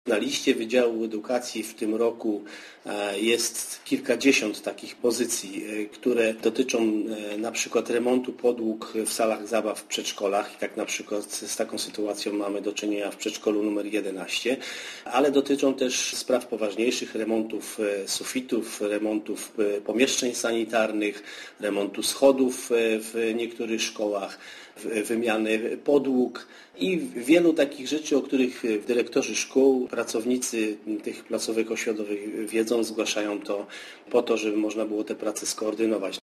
Na liście Wydziału Edukacji w tym roku jest kilkadziesiąt takich pozycji, które dotyczą na przykład remontu podłóg w salach zabaw w przedszkolach. I tak na przykład z taką sytuacją mamy do czynienia w przedszkolu numer 11, ale dotyczą też spraw poważniejszych, remontów sufitów, remontów pomieszczeń sanitarnych, remontu schodów w niektórych szkołach, wymiany podłóg i wielu takich rzeczy, o których dyrektorzy szkół, pracownicy tych placówek oświatowych wiedzą, zgłaszają to po to, żeby można było te prace skoordynować.